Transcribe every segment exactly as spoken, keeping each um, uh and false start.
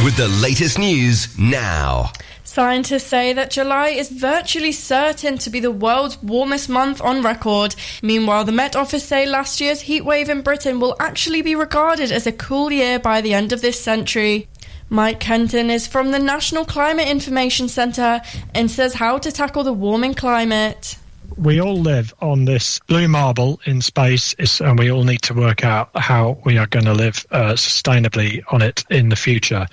with the latest news now. Scientists say that July is virtually certain to be the world's warmest month on record. Meanwhile, the Met Office say last year's heatwave in Britain will actually be regarded as a cool year by the end of this century. Mike Kenton is from the National Climate Information Centre and says how to tackle the warming climate. We all live on this blue marble in space, and we all need to work out how we are going to live uh, sustainably on it in the future.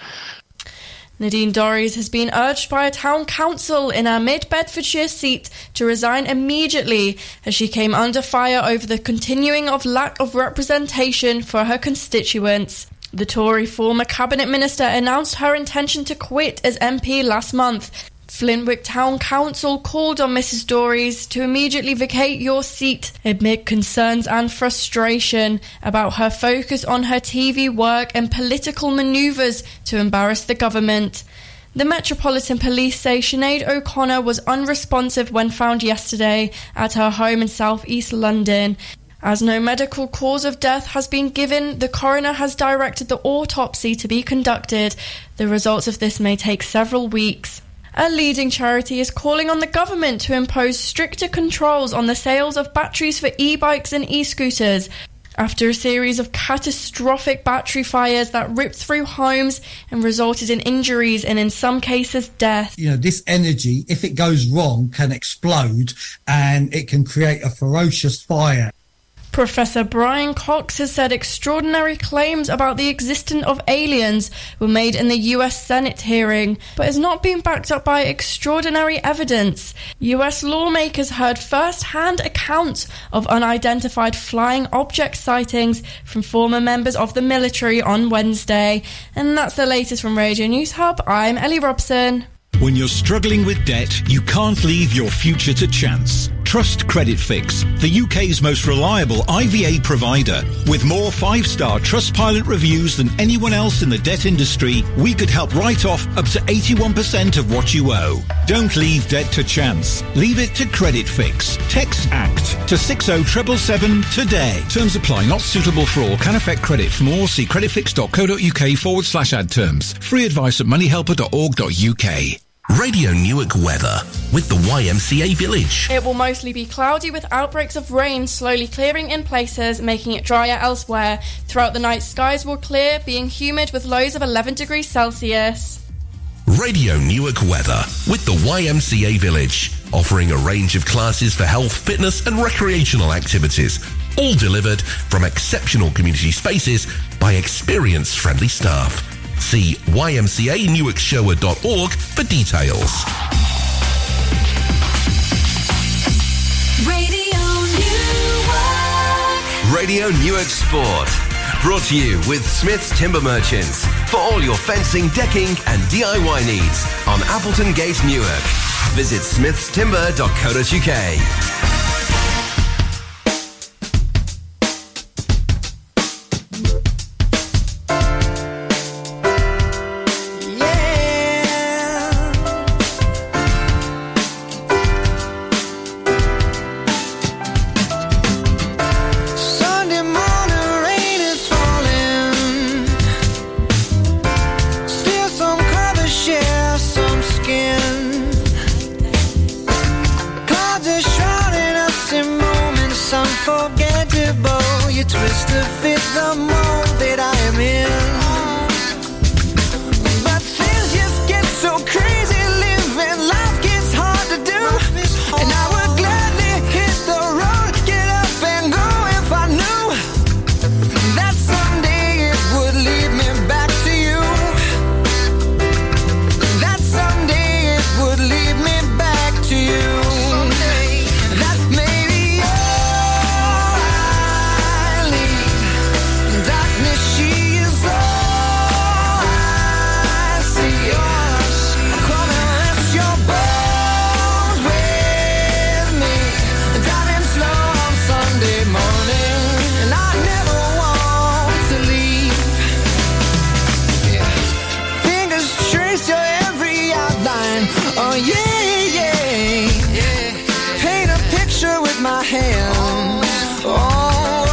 Nadine Dorries has been urged by a town council in her mid-Bedfordshire seat to resign immediately as she came under fire over the continuing of lack of representation for her constituents. The Tory former cabinet minister announced her intention to quit as M P last month. Flintwick Town Council called on Missus Dorries to immediately vacate your seat amid concerns and frustration about her focus on her T V work and political manoeuvres to embarrass the government. The Metropolitan Police say Sinead O'Connor was unresponsive when found yesterday at her home in South East London. As no medical cause of death has been given, the coroner has directed the autopsy to be conducted. The results of this may take several weeks. A leading charity is calling on the government to impose stricter controls on the sales of batteries for e-bikes and e-scooters after a series of catastrophic battery fires that ripped through homes and resulted in injuries and in some cases death. You know, this energy, if it goes wrong, can explode and it can create a ferocious fire. Professor Brian Cox has said extraordinary claims about the existence of aliens were made in the U S Senate hearing, but has not been backed up by extraordinary evidence. U S lawmakers heard first-hand accounts of unidentified flying object sightings from former members of the military on Wednesday. And that's the latest from Radio News Hub. I'm Ellie Robson. When you're struggling with debt, you can't leave your future to chance. Trust Credit Fix, the U K's most reliable I V A provider. With more five-star Trustpilot reviews than anyone else in the debt industry, we could help write off up to eighty-one percent of what you owe. Don't leave debt to chance. Leave it to Credit Fix. Text ACT to six oh seven seven seven today. Terms apply. Not suitable for all. Can affect credit. For more, see creditfix.co.uk forward slash ad terms. Free advice at moneyhelper dot org dot U K. Radio Newark weather with the Y M C A Village. It will mostly be cloudy with outbreaks of rain slowly clearing in places, making it drier elsewhere. Throughout the night, skies will clear, being humid with lows of eleven degrees Celsius. Radio Newark weather with the Y M C A Village, offering a range of classes for health, fitness and recreational activities, all delivered from exceptional community spaces by experienced friendly staff. See y m c a newark shower dot org for details. Radio Newark. Radio Newark Sport. Brought to you with Smith's Timber Merchants for all your fencing, decking and D I Y needs on Appleton Gate, Newark. Visit smiths timber dot co dot U K.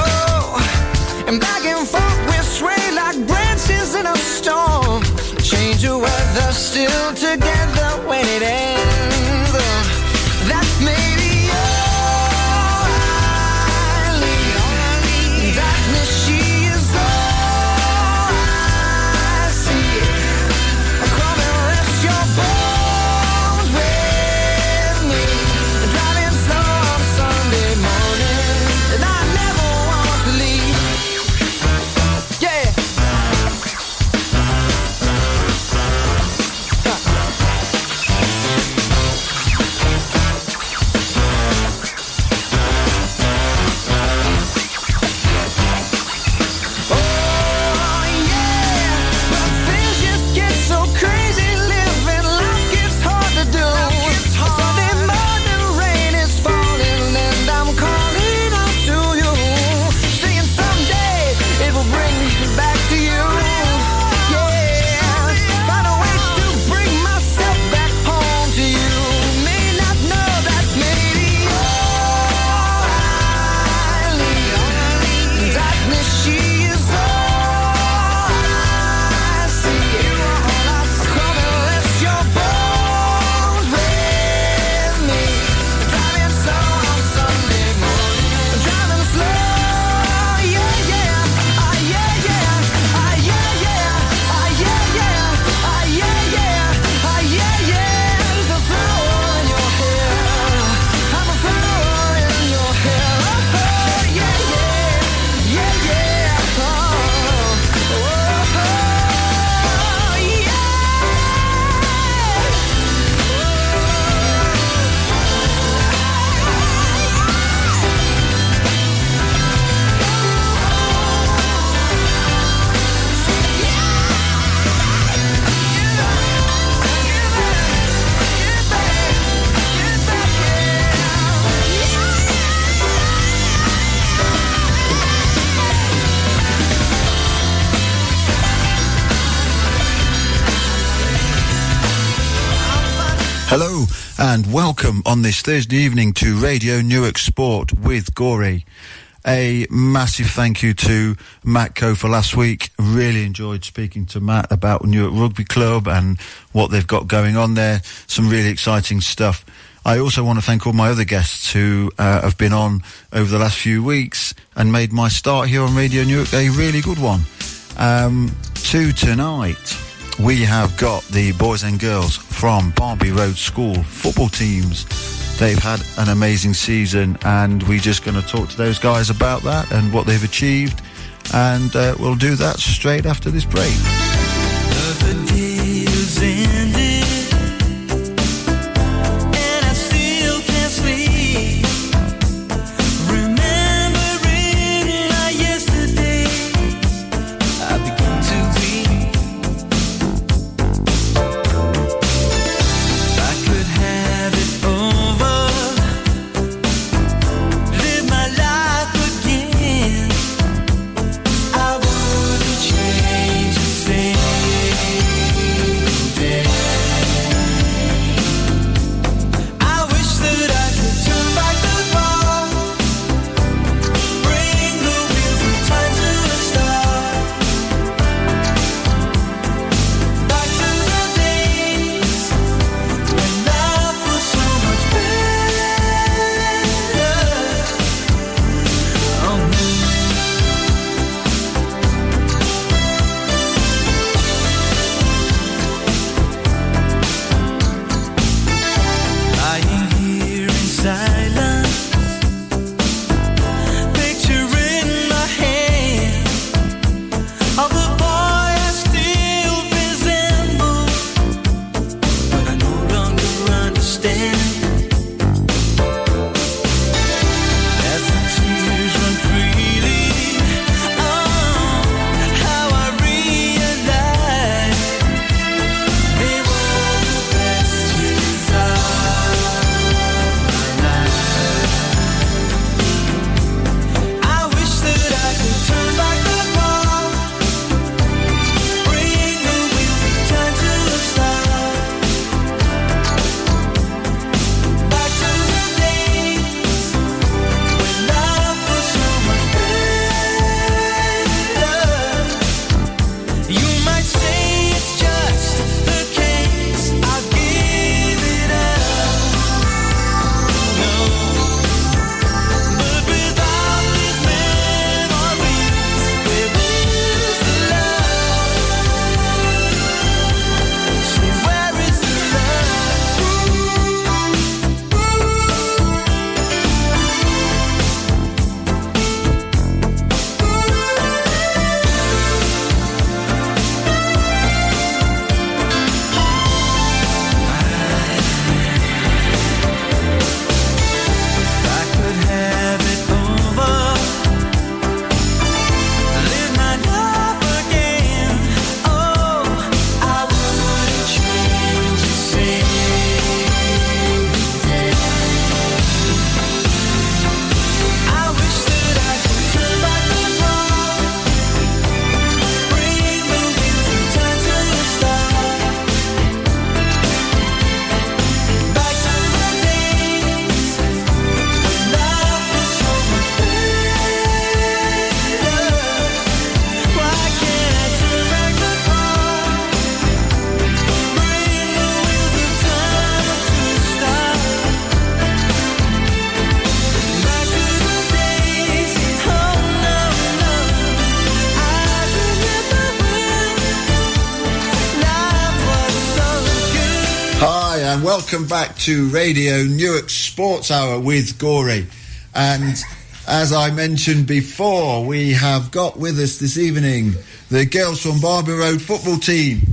And back and forth we sway like branches in a storm. Change still together when it ends. That's maybe all I need. Darkness, she is all I see. Come and rest your bones with me. Driving slow on Sunday morning, and I never want to leave. Yeah. Hello and welcome on this Thursday evening to Radio Newark Sport with Gorey. A massive thank you to Matt Coe for last week. Really enjoyed speaking to Matt about Newark Rugby Club and what they've got going on there. Some really exciting stuff. I also want to thank all my other guests who uh, have been on over the last few weeks and made my start here on Radio Newark a really good one. Um, to tonight, we have got the boys and girls from Barby Road School football teams. They've had an amazing season and we're just going to talk to those guys about that and what they've achieved, and uh, we'll do that straight after this break. The day is ended and I still can't sleep, remembering my yesterday. I begin to weep. I could have it over, live my life again. I wouldn't change a thing. and welcome back to Radio Newark Sports Hour with Gory. And as I mentioned before, we have got with us this evening the girls from Barbary Road football team.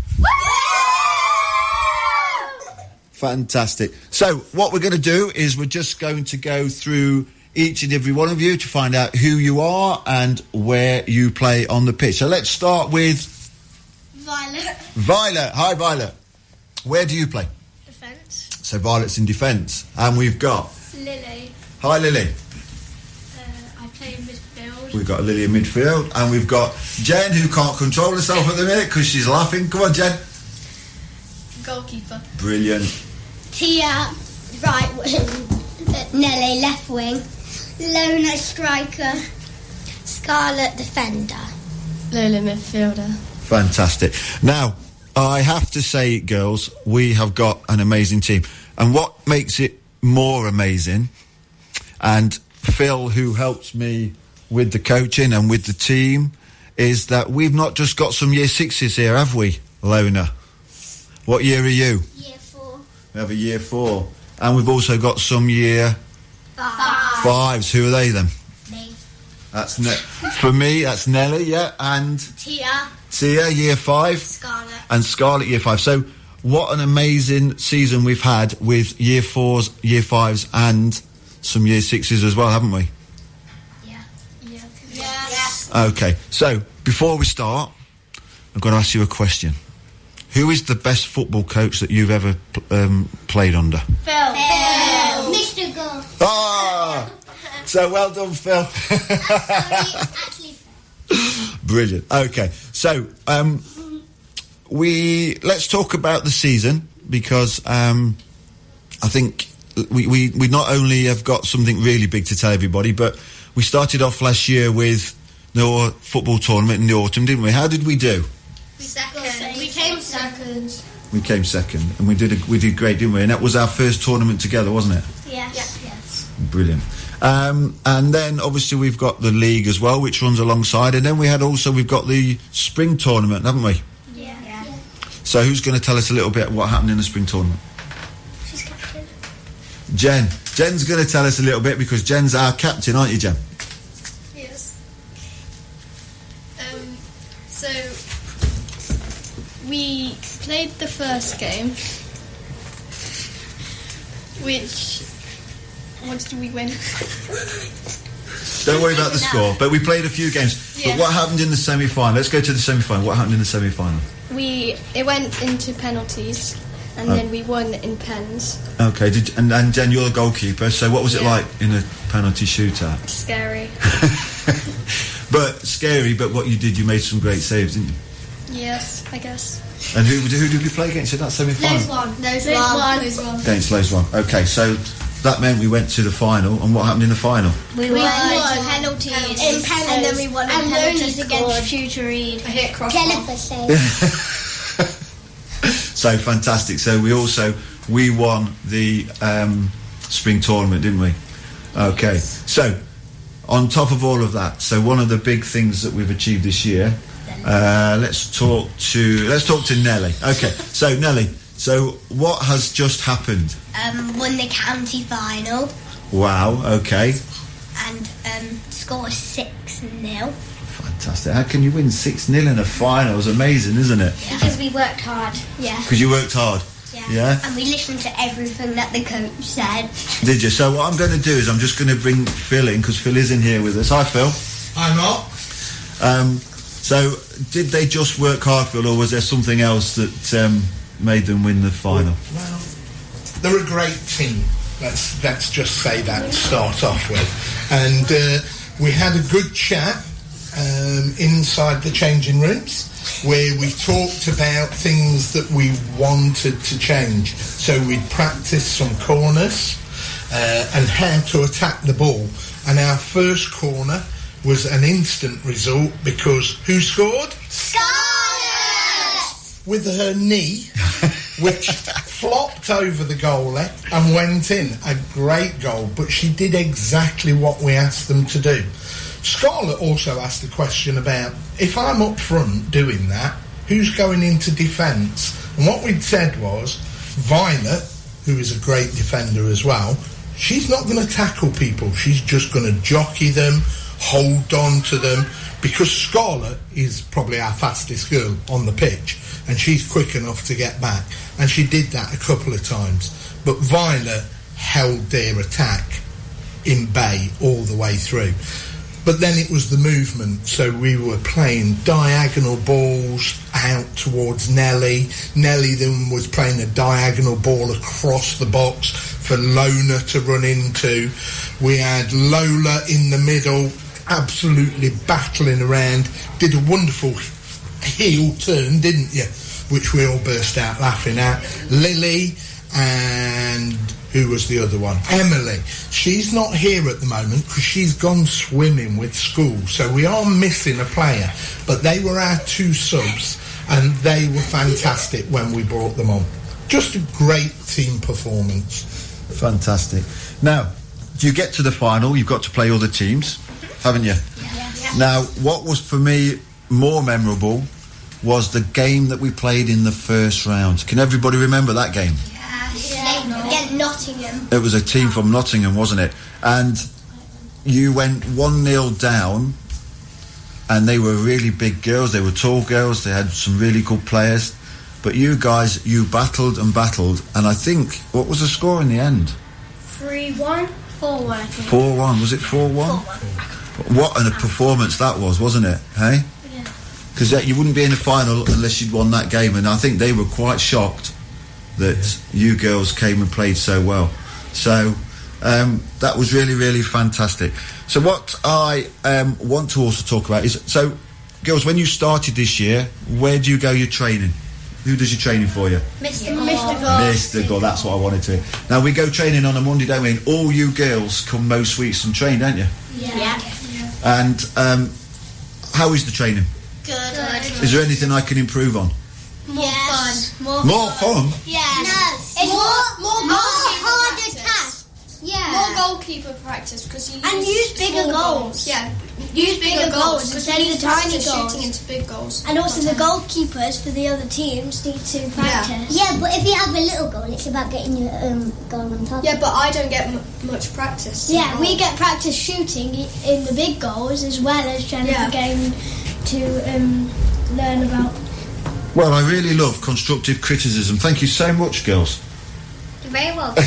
Fantastic. So what we're going to do is we're just going to go through each and every one of you to find out who you are and where you play on the pitch. So let's start with Violet. Violet. Hi, Violet. Where do you play? Defence. So Violet's in defence. And we've got... Lily. Hi, Lily. Uh, I play in midfield. We've got Lily in midfield. And we've got Jen, who can't control herself at the minute because she's laughing. Come on, Jen. Goalkeeper. Brilliant. Tia, right wing. Nelly, left wing. Lona, striker. Scarlet, defender. Lola, midfielder. Fantastic. Now, I have to say, girls, we have got an amazing team. And what makes it more amazing, and Phil, who helps me with the coaching and with the team, is that we've not just got some year sixes here, have we, Lona? What year are you? Year four. We have a year four. And we've also got some year Five. fives. Who are they then? Me. That's ne- for me, that's Nelly, yeah, and Tia. Tia, year five. Scarlet. And Scarlet, year five. So what an amazing season we've had with year fours, year fives, and some year sixes as well, haven't we? Yeah. Yeah. Yeah. Okay, so before we start, I'm going to ask you a question. Who is the best football coach that you've ever um, played under? Phil. Phil. Mister Gore. Ah! So well done, Phil. Actually, Brilliant. Okay, so um, we let's talk about the season, because um, I think we, we we not only have got something really big to tell everybody, but we started off last year with the football tournament in the autumn, didn't we? How did we do? second. We came second. We came second, and we did a, we did great, didn't we? And that was our first tournament together, wasn't it? Yes. Yes. Yes. Brilliant. Um, and then obviously we've got the league as well, which runs alongside, and then we had also we've got the spring tournament, haven't we? Yeah. Yeah. So who's going to tell us a little bit what happened in the spring tournament? She's captain. Jen. Jen's going to tell us a little bit because Jen's our captain, aren't you, Jen? Yes. Um, so we played the first game, which what did we win? Don't worry about the score, but we played a few games. Yeah. But what happened in the semi-final? Let's go to the semi-final. What happened in the semi-final? We it went into penalties, and Oh. then we won in pens. Okay, did, and, and Jen, you're the goalkeeper, so what was it Yeah. like in a penalty shootout? Scary. But scary, but what you did, you made some great saves, didn't you? Yes, I guess. And who, who did we play against in that semi-final? Those one. Those Those one. one. Those one. Against Lowe's one. Okay, so that meant we went to the final, and what happened in the final? We, We won won. penalties. In penalties. And then we won in And penalties Lona against scored. Tutor Reed. I hit crossbar. Jennifer saved. So fantastic. So we also we won the um, spring tournament, didn't we? Okay. So on top of all of that, so one of the big things that we've achieved this year. Uh, let's talk to let's talk to Nelly. Okay. So Nelly, so what has just happened? Um, won the county final Wow. Okay. and um, scored six nil. Fantastic. How can you win six nil in a final? It's amazing, isn't it? Because we worked hard. Yeah. Because you worked hard. Yeah. Yeah? And we listened to everything that the coach said. Did you? So what I'm going to do is I'm just going to bring Phil in, because Phil is in here with us. Hi, Phil. Hi, Mark. Um, so did they just work hard, Phil, or was there something else that um, made them win the final? Well, they're a great team. Let's let's just say that to start off with. And uh, we had a good chat um, inside the changing rooms, where we talked about things that we wanted to change. So we'd practiced some corners uh, and how to attack the ball. And our first corner was an instant result because who scored? Scarlet! With her knee, which flopped over the goalie and went in. A great goal, but she did exactly what we asked them to do. Scarlett also asked a question about, if I'm up front doing that, who's going into defence? And what we'd said was, Violet who is a great defender as well, she's not going to tackle people. She's just going to jockey them, hold on to them, because Scarlett is probably our fastest girl on the pitch, and she's quick enough to get back. And she did that a couple of times. But Violet held their attack in bay all the way through. But then it was the movement, so we were playing diagonal balls out towards Nelly. Nelly then was playing a diagonal ball across the box for Lona to run into. We had Lola in the middle, absolutely battling around. Did a wonderful heel turn, didn't you? Which we all burst out laughing at. Lily and... who was the other one? Emily. She's not here at the moment because she's gone swimming with school, so we are missing a player. But they were our two subs, and they were fantastic when we brought them on. Just a great team performance. Fantastic. Now, you get to the final, you've got to play other teams, haven't you? Yeah. Now, what was for me more memorable was the game that we played in the first round. Can everybody remember that game? Yeah. Against Nottingham. It was a team from Nottingham, wasn't it? And you went one nil down, and they were really big girls, they were tall girls, they had some really good players, but you guys, you battled and battled, and I think, what was the score in the end? three one four one, I think. four one, was it four one? four one. What a performance that was, wasn't it? Hey? Yeah. Because uh, you wouldn't be in the final unless you'd won that game, and I think they were quite shocked that you girls came and played so well. So um, that was really, really fantastic. So what I um, want to also talk about is, so girls, when you started this year, where do you go your training? Who does your training for you? Mister Mister God. Mister God, that's what I wanted to hear. Now we go training on a Monday, don't we? And all you girls come most weeks and train, don't you? Yeah. yeah. And um, how is the training? Good. Good. Is there anything I can improve on? More yes. fun. More, more fun? fun? Yeah. No. It's more, more, more, more harder tasks. Yeah. More goalkeeper practice because you use and use bigger goals. goals. Yeah. Use bigger goals instead of the tiny goals. Shooting into big goals. And also the goalkeepers for the other teams need to practice. Yeah, yeah, but if you have a little goal, it's about getting your um, goal on top. Yeah, but I don't get m- much practice. Yeah, we get practice shooting in the big goals as well as Jennifer yeah. getting to um, learn about. Well, I really love constructive criticism. Thank you so much, girls. You're very welcome.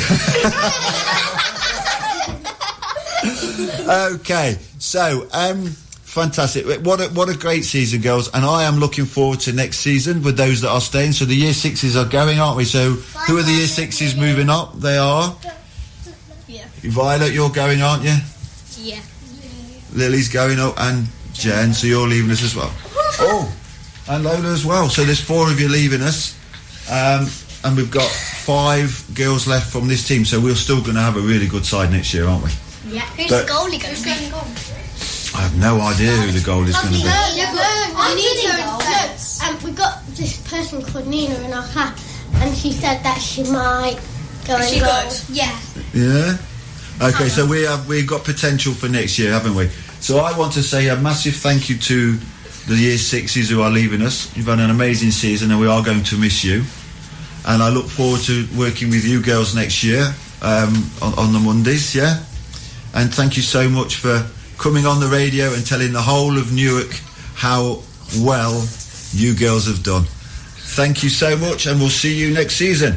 Okay, so um, fantastic. What a, what a great season, girls. And I am looking forward to next season with those that are staying. So the year sixes are going, aren't we? So who are the year sixes moving up? They are? Yeah. Violet, you're going, aren't you? Yeah. Lily's going up, and Jen, so you're leaving us as well. Oh, and Lola as well. So there's four of you leaving us. Um, and we've got five girls left from this team. So we're still going to have a really good side next year, aren't we? Yeah. Who's but the goalie going to be? I have no idea who the goal is going to be. No, yeah, but I'm need to go. No, um, we've got this person called Nina in our class, and she said that she might go and she goal. good? Yeah. Yeah? Okay, so we have we've got potential for next year, haven't we? So I want to say a massive thank you to the year sixes who are leaving us. You've had an amazing season, and we are going to miss you. And I look forward to working with you girls next year um, on, on the Mondays, yeah? And thank you so much for coming on the radio and telling the whole of Newark how well you girls have done. Thank you so much, and we'll see you next season.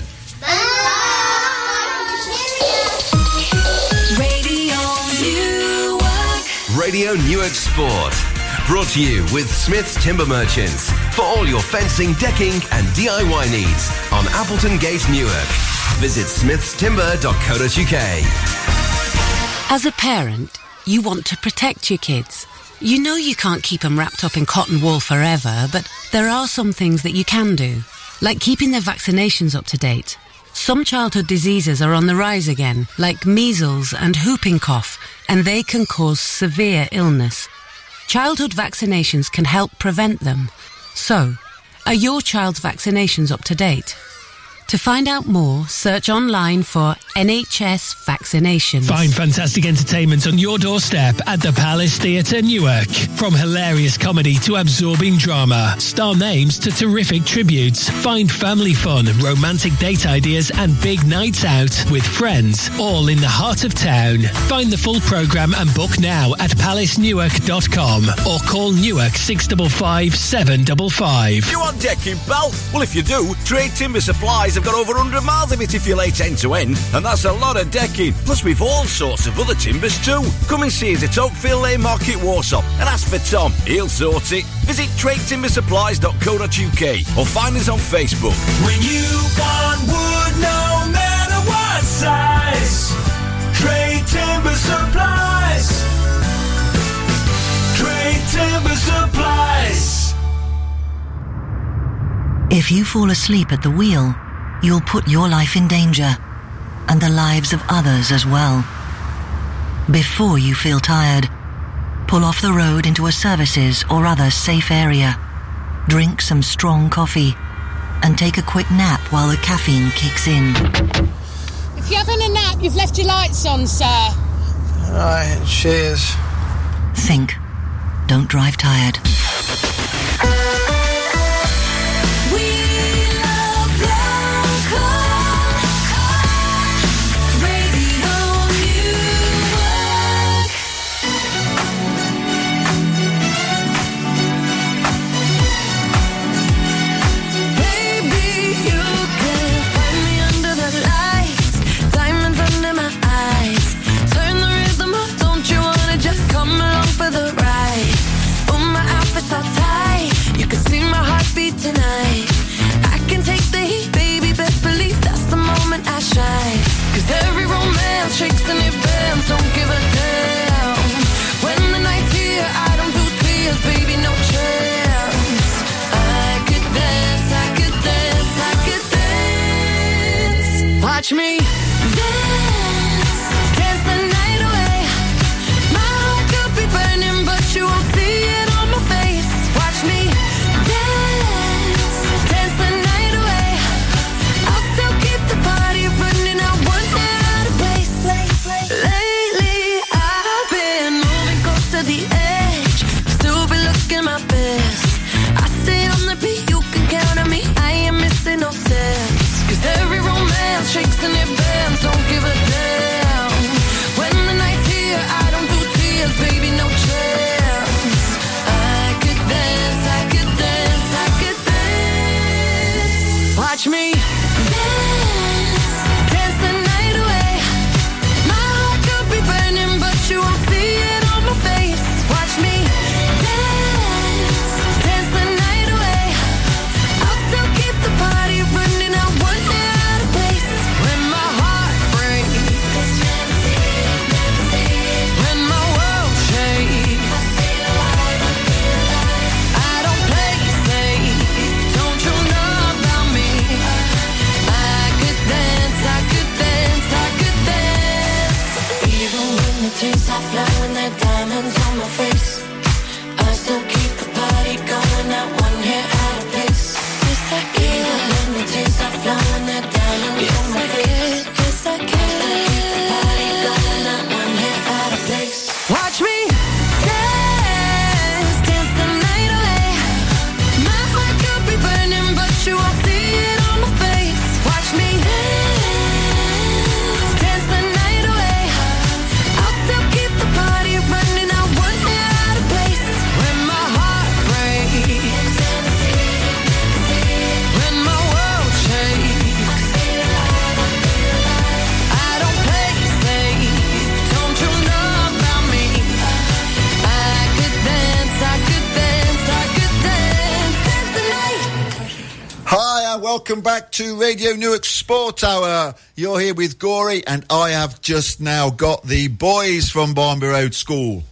Radio Newark. Radio Newark Sport. Brought to you with Smith's Timber Merchants for all your fencing, decking and D I Y needs on Appleton Gate, Newark. Visit smiths timber dot co dot uk. As a parent, you want to protect your kids. You know you can't keep them wrapped up in cotton wool forever, but there are some things that you can do, like keeping their vaccinations up to date. Some childhood diseases are on the rise again, like measles and whooping cough, and they can cause severe illness. Childhood vaccinations can help prevent them. So, are your child's vaccinations up to date? To find out more, search online for N H S vaccinations. Find fantastic entertainment on your doorstep at the Palace Theatre, Newark. From hilarious comedy to absorbing drama, star names to terrific tributes. Find family fun, romantic date ideas and big nights out with friends, all in the heart of town. Find the full programme and book now at palace newark dot com or call Newark six five five, seven five five. You want decking, pal? Well, if you do, Trade Timber Supplies have got over one hundred miles of it if you late end to end, and that's a lot of decking. Plus, we've all sorts of other timbers too. Come and see us at Oakfield Lane Market, Warsaw, and ask for Tom. He'll sort it. Visit trade timber supplies dot co dot uk or find us on Facebook. When you want wood, no matter what size, Trade Timber Supplies. Trade Timber Supplies. If you fall asleep at the wheel, you'll put your life in danger, and the lives of others as well. Before you feel tired, pull off the road into a services or other safe area, drink some strong coffee, and take a quick nap while the caffeine kicks in. If you're having a nap, you've left your lights on, sir. All right, cheers. Think. Don't drive tired. Tonight I can take the heat, baby, best believe that's the moment I shine. Cause every romance shakes and it bends, don't give a damn. When the night's here, I don't do tears, baby, no chance. I could dance, I could dance, I could dance. Watch me dance, dance the night away. My heart could be burning, but you won't see it on my face. Watch me the edge, still be looking my best. I stay on the beat, you can count on me, I ain't missing no steps. Cause every romance shakes and it bends, don't give a damn. When the night's here, I don't do tears, baby, no chance. I could dance, I could dance, I could dance. Watch me dance, dance the night away. My heart could be burning, but you won't see it on my face. Watch me dance, dance the night away. I'll still keep the party running, I won't get out of place. When my heart breaks, when my world shakes, I don't play safe, don't you know about me? I could dance, I could dance, I could dance. Even when the tears start flowing, they're diamonds on my face, I still keep the party going, not one hair out of place. Yes, I can. Even when the tears start flowing, they're diamonds yes, on my I face. Can. Yes, I can. I still keep the party going, not one hair out of place. Watch me dance, dance the night away. My heart could be burning, but you won't see it on my face. Watch me dance, dance the night away. I'll still keep the party running, I won't get out of place. When my heart breaks, when my world shakes, I don't play safe, don't you know about me? I could dance, I could dance, I could dance, dance the night. Hi, and welcome back to Radio Newark Sport Hour. You're here with Gory, and I have just now got the boys from Barnby Road School.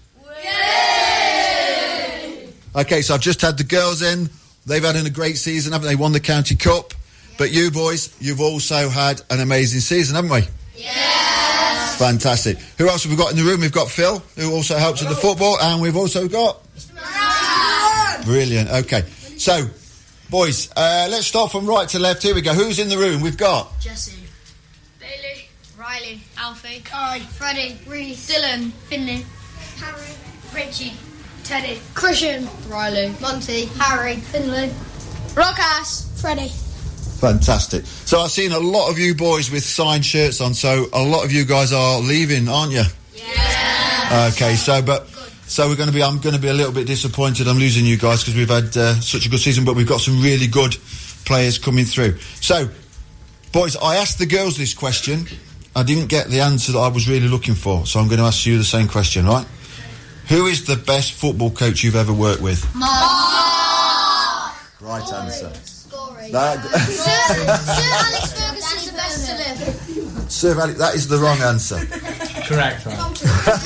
Okay, so I've just had the girls in. They've had a great season, haven't they? Won the county cup. But you boys, you've also had an amazing season, haven't we? Yes. Fantastic. Who else have we got in the room? We've got Phil, who also helps with the football, and we've also got... Brilliant. Okay. So, boys, uh, let's start from right to left. Here we go. Who's in the room? We've got... Jesse. Bailey. Riley. Alfie. Kai. Freddie. Reese. Dylan. Finley. Harry. Richie. Teddy. Christian. Riley. Monty. Harry. Finley. Rockass. Freddie. Fantastic. So I've seen a lot of you boys with signed shirts on, so a lot of you guys are leaving, aren't you? Yeah. Okay, so but so we're going to be. I'm going to be a little bit disappointed. I'm losing you guys because we've had uh, such a good season, but we've got some really good players coming through. So, boys, I asked the girls this question. I didn't get the answer that I was really looking for, so I'm going to ask you the same question, right? Who is the best football coach you've ever worked with? Mark. Right answer. Scoring. That, Sir, Sir Alex Ferguson is the best to live. Sir Alex, that is the wrong answer. Correct, right?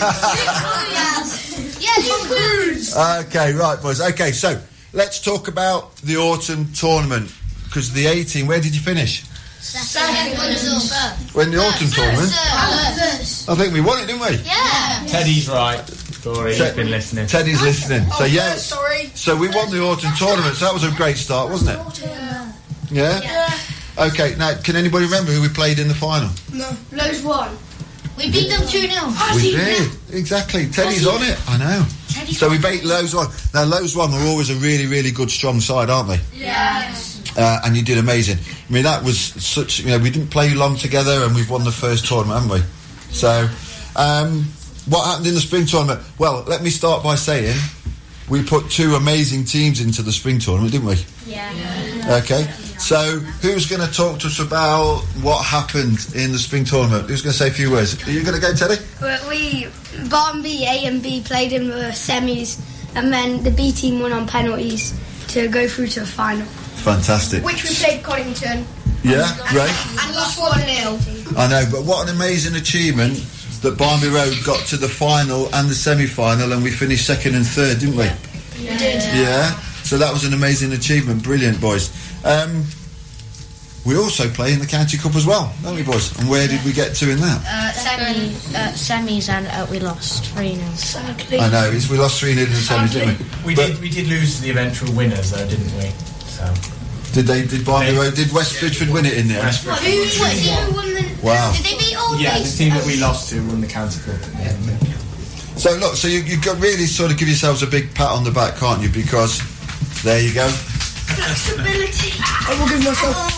Yeah, Okay, right, boys. Okay, so let's talk about the autumn tournament, because the A-team, where did you finish? Second. When the autumn tournament? First. I think we won it, didn't we? Yeah. Teddy's right. Corey, Te- you've been listening. Teddy's listening. So, yeah. Sorry. So we won the autumn tournament, so that was a great start, wasn't it? Yeah. Yeah? Yeah. Okay, now, can anybody remember who we played in the final? No. Lowe's won. We beat them two nil. We did, exactly. Teddy's on it, I know. So we beat Lowe's one. Now, Lowe's one were always a really, really good, strong side, aren't they? Yes. Uh, and you did amazing. I mean, that was such, you know, we didn't play long together and we've won the first tournament, haven't we? So, um, what happened in the spring tournament? Well, let me start by saying we put two amazing teams into the spring tournament, didn't we? Yeah. yeah. Okay. So, who's going to talk to us about what happened in the spring tournament? Who's going to say a few words? Are you going to go, Teddy? Well, we, Barnby, A and B played in the semis, and then the B team won on penalties to go through to the final. Fantastic. Which we played Coddington. Yeah, great. And lost one nil. I know, but what an amazing achievement that Barnby Road got to the final and the semi-final, and we finished second and third, didn't we? Yeah. We did. Yeah. So that was an amazing achievement. Brilliant, boys. Um, we also play in the County Cup as well, don't we, boys? And where did we get to in that? Uh, semi, uh, semis, and uh, we lost three nil. I know, it's, we lost three nil in the semis, didn't we? We but did. We did lose to the eventual winners, though, didn't we? So. Did they? Did Barnby Road? Did West Bridgeford win it in there? West What, who, what, who won the? Wow. Did they beat all Yeah, these? the team that we lost to won the County Cup. Yeah. So look, so you you got really sort of give yourselves a big pat on the back, can't you? Because there you go. Flexibility. I will give myself.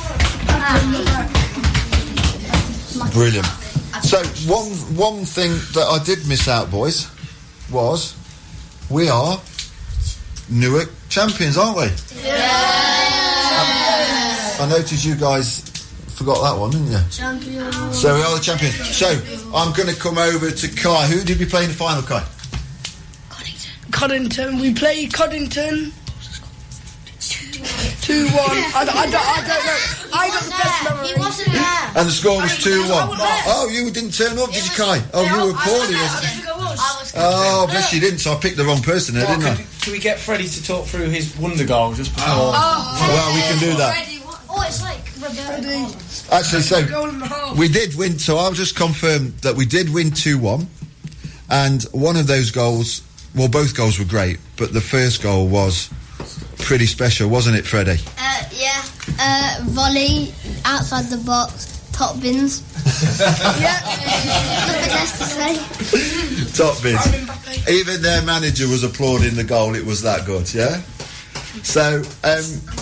Brilliant. So one one thing that I did miss out, boys, was we are Newark champions, aren't we? Yeah. I noticed you guys forgot that one, didn't you? Champions. So we are the champions. So I'm going to come over to Kai. Who did we play in the final, Kai? Coddington. We played Coddington. two one. I, I, I, I don't know. I got the best memory. He wasn't there. And the score was two one. there. Oh, you didn't turn up, did you, Kai? Oh, you were poorly, wasn't you? Oh, bless you, didn't. So I picked the wrong person there, didn't I? Can, can we get Freddie to talk through his wonder goal just before? Oh. Well, we can do that. Oh, it's like Roberto. Actually, so we did win. So I'll just confirm that we did win two one. And one of those goals, well, both goals were great, but the first goal was pretty special, wasn't it, Freddie? Uh, yeah. Uh, volley, outside the box, top bins. Yeah. Nothing else to say. Top bins. Even their manager was applauding the goal. It was that good, yeah? So, um...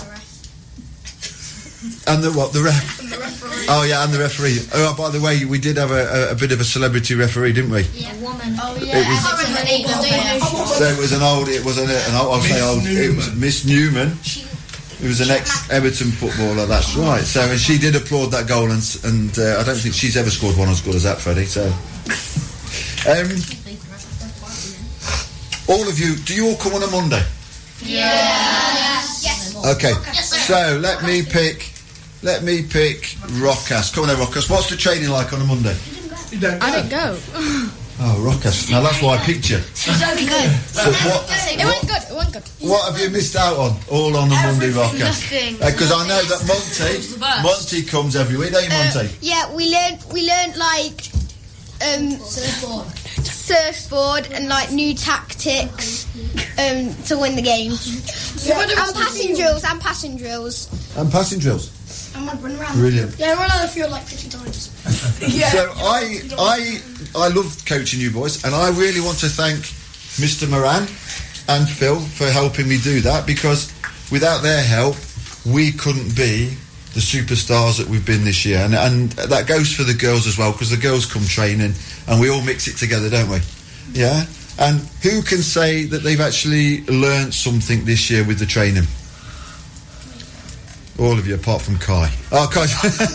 and the what? The ref? And the referee. Oh, yeah, and the referee. Oh, by the way, we did have a, a, a bit of a celebrity referee, didn't we? Yeah, woman. Oh, yeah. It was, so it was an old, it was an, an old, I'll say old, it was Miss Newman. It was an ex-Everton footballer, that's right. So, and she did applaud that goal, and, and uh, I don't think she's ever scored one as good as that, Freddie, so... Um, all of you, do you all come on a Monday? Yes. Yes. Okay, Yes, sir. so let me pick, let me pick Rockas. Come on then, Rockas. What's the training like on a Monday? You don't I didn't go. Oh, Rockas. Now that's why I picked you. It went good. So what, It went good. It went good. what have you missed out on? All on a Monday, Rockas? Nothing. Because I know that Monty, Monty comes every week, don't you, Monty? Uh, yeah, we learned we learned like um surfboard, surfboard, and like new tactics um to win the game. Yeah, and passing drills, and passing drills. And passing drills. And I'd run around. Brilliant. Yeah, I run on the field like fifty times. Yeah. So I, I, I love coaching you boys, and I really want to thank Mister Moran and Phil for helping me do that, because without their help, we couldn't be the superstars that we've been this year, and, and that goes for the girls as well, because the girls come training and we all mix it together, don't we? Yeah. And who can say that they've actually learnt something this year with the training? All of you, apart from Kai. Oh, Kai.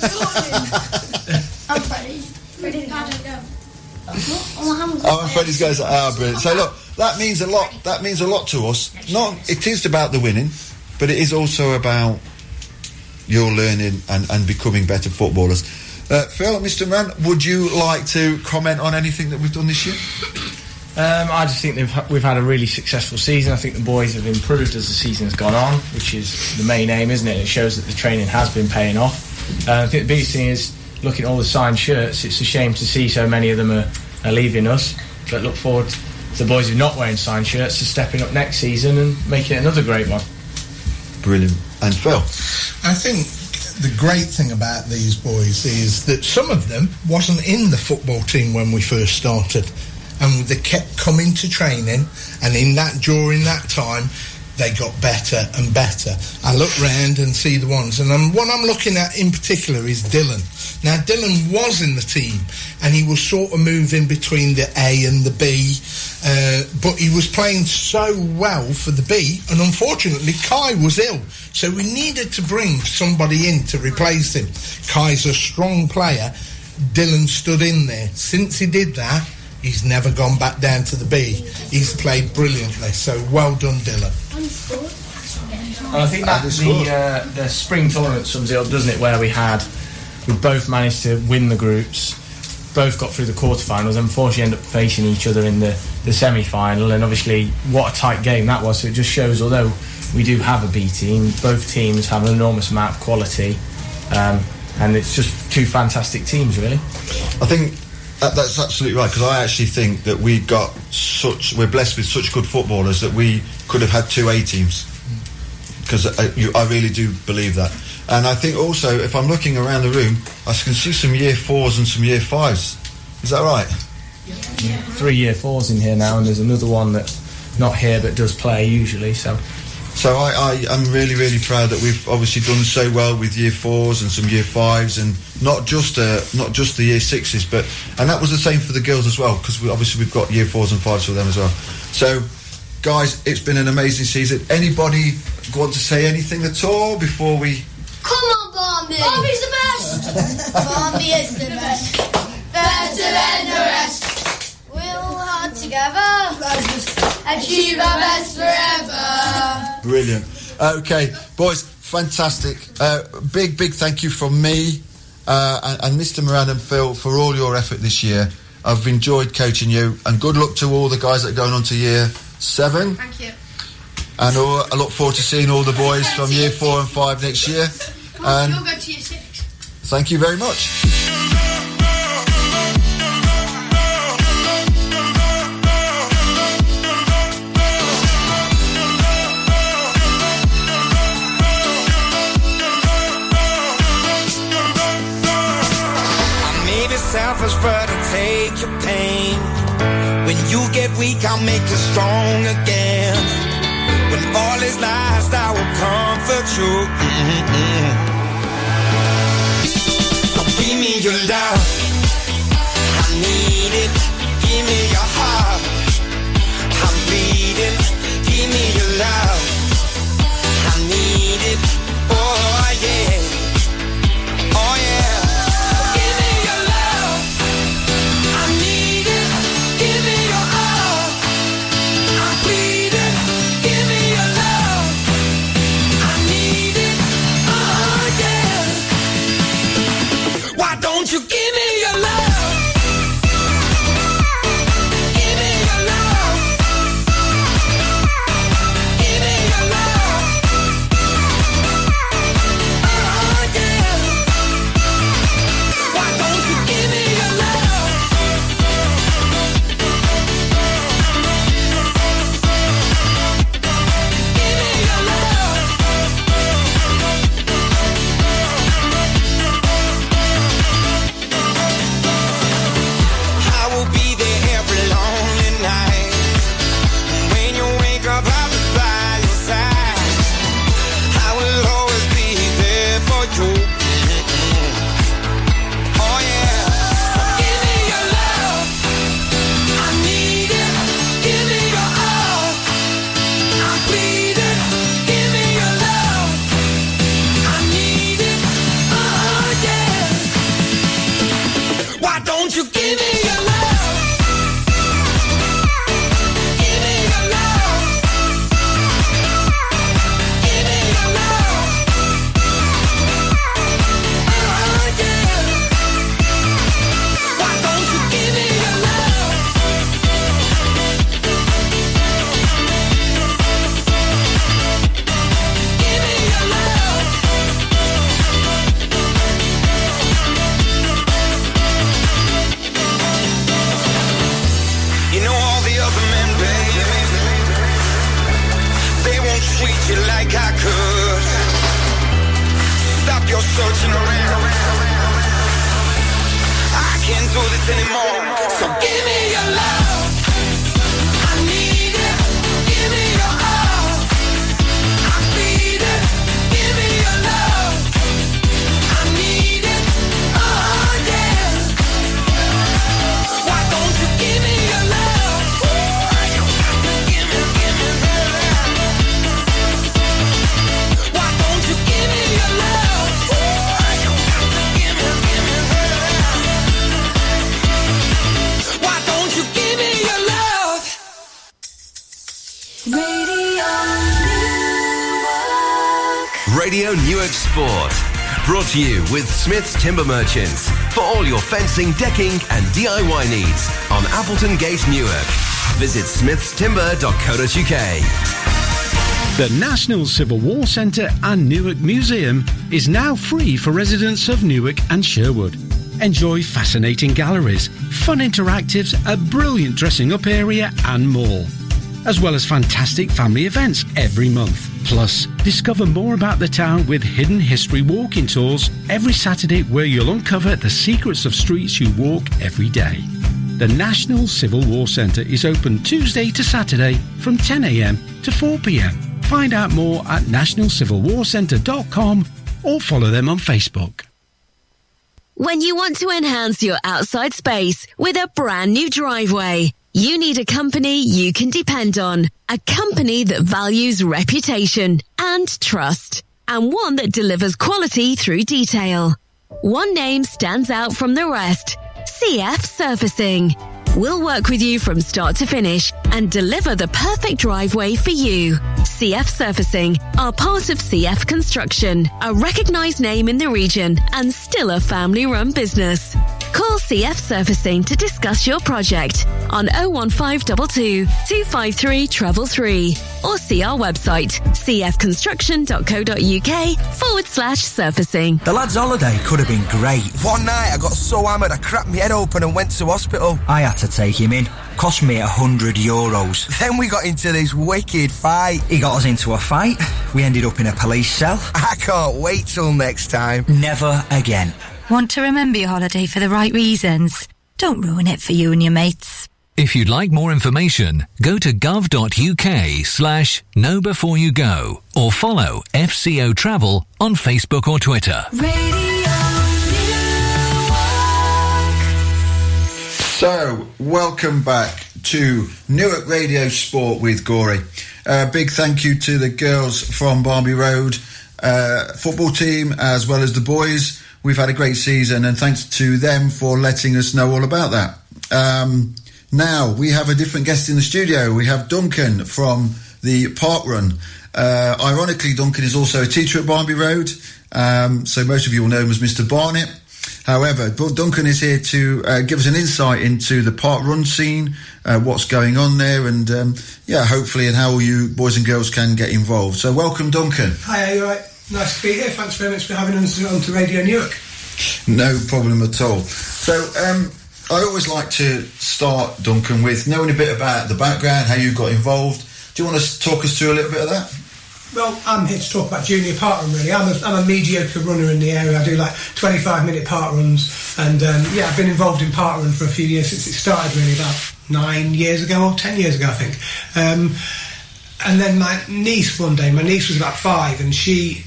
I'm Freddie. Freddie can't go. Oh, and Freddie's goes, ah, brilliant. So look, that means a lot. That means a lot to us. Not, it is about the winning, but it is also about your learning and, and becoming better footballers. Uh, Phil, Mister Moran, would you like to comment on anything that we've done this year? Um, I just think we've, we've had a really successful season. I think the boys have improved as the season's gone on, which is the main aim, isn't it? It shows that the training has been paying off. Uh, I think the biggest thing is looking at all the signed shirts. It's a shame to see so many of them are, are leaving us, but look forward to the boys who are not wearing signed shirts to stepping up next season and making it another great one. Brilliant. And Phil? I think the great thing about these boys is that some of them wasn't in the football team when we first started, and they kept coming to training, and in that during that time they got better and better. I look round and see the ones, and I'm, what I'm looking at in particular is Dylan. Now, Dylan was in the team, and he was sort of moving between the A and the B, uh, but he was playing so well for the B, and unfortunately Kai was ill, so we needed to bring somebody in to replace him. Kai's a strong player. Dylan stood in there. Since he did that, he's never gone back down to the B. He's played brilliantly, so well done, Dylan. And I think that the, uh, the spring tournament sums it up, doesn't it, where we had, we both managed to win the groups, both got through the quarterfinals, and unfortunately ended up facing each other in the, the semi-final, and obviously what a tight game that was. So it just shows, although we do have a B team, both teams have an enormous amount of quality, um, and it's just two fantastic teams, really. I think That, that's absolutely right, because I actually think that we got such, we're blessed with such good footballers that we could have had two A teams, because I, I really do believe that. And I think also, if I'm looking around the room, I can see some year fours and some year fives. Is that right? Yeah. Three year fours in here now, and there's another one that's not here but does play usually. So So I, I, I'm really, really proud that we've obviously done so well with year fours and some year fives, and not just uh, not just the year sixes, but and that was the same for the girls as well, because we, obviously we've got year fours and fives for them as well. So, guys, it's been an amazing season. Anybody want to say anything at all before we? Come on, Barnby! Barnby's the best! Barnby is the best. Better than the rest. We'll hard together. Achieve our best forever. Brilliant. Okay, boys, fantastic. Uh, big, big thank you from me uh, and, and Mister Moran and Phil for all your effort this year. I've enjoyed coaching you, and good luck to all the guys that are going on to year seven. Thank you. And all, I look forward to seeing all the boys from year four and five next year. And You'll go to year six. thank you very much. Selfish, but I'll take your pain. When you get weak, I'll make you strong again. When all is lost, I will comfort you. Mm-hmm. So give me your love, I need it. Give me your heart, I'm bleeding. Give me your love, I need it. Oh yeah, oh yeah. Give me your love, I need it. go searching around. I can't do this anymore. So give me your love. I need it. Give me your all. I need it. Give me your love. I need it. Oh yeah. Why don't you give me your love? You got to give me, give me love. Why don't you give me your love? You got to give me, give me love. Why don't you give me your love? Radio Radio Newark Sport. Brought to you with Smith's Timber Merchants for all your fencing, decking and D I Y needs on Appleton Gate, Newark. Visit smiths timber dot co dot uk. The National Civil War Centre and Newark Museum is now free for residents of Newark and Sherwood. Enjoy fascinating galleries, fun interactives, a brilliant dressing up area and more, as well as fantastic family events every month. Plus, discover more about the town with hidden history walking tours every Saturday where you'll uncover the secrets of streets you walk every day. The National Civil War Centre is open Tuesday to Saturday from ten a m to four p m. Find out more at national civil war centre dot com or follow them on Facebook. When you want to enhance your outside space with a brand new driveway, you need a company you can depend on. A company that values reputation and trust, and one that delivers quality through detail. One name stands out from the rest: C F Surfacing. We'll work with you from start to finish and deliver the perfect driveway for you. C F Surfacing are part of C F Construction, a recognised name in the region and still a family-run business. Call C F Surfacing to discuss your project on oh one five two two, two five three three three or see our website c f construction dot co dot uk forward slash surfacing. The lad's holiday could have been great. One night I got so hammered I cracked my head open and went to hospital. I had to take him in. Cost me a hundred euros. Then we got into this wicked fight. He got us into a fight. We ended up in a police cell. I can't wait till next time. Never again. Want to remember your holiday for the right reasons? Don't ruin it for you and your mates. If you'd like more information, go to gov.uk slash know before you go or follow F C O Travel on Facebook or Twitter. So, welcome back to Newark Radio Sport with Gory. Uh, big thank you to the girls from Barnby Road uh, football team as well as the boys. We've had a great season, and thanks to them for letting us know all about that. Um, now, we have a different guest in the studio. We have Duncan from the Park Run. Uh, ironically, Duncan is also a teacher at Barnby Road, um, so most of you will know him as Mister Barnett. However, Duncan is here to uh, give us an insight into the Park Run scene, uh, what's going on there, and um, yeah, hopefully, and how you boys and girls can get involved. So, welcome, Duncan. Hi, are you all right? Nice to be here. Thanks very much for having us on to Radio Newark. No problem at all. So, um, I always like to start, Duncan, with knowing a bit about the background, how you got involved. Do you want to talk us through a little bit of that? Well, I'm here to talk about junior park run, really. I'm a, I'm a mediocre runner in the area. I do like twenty-five minute park runs, and um, yeah, I've been involved in park run for a few years since it started, really, about nine years ago, or ten years ago, I think. Um, and then my niece, one day, my niece was about five, and she...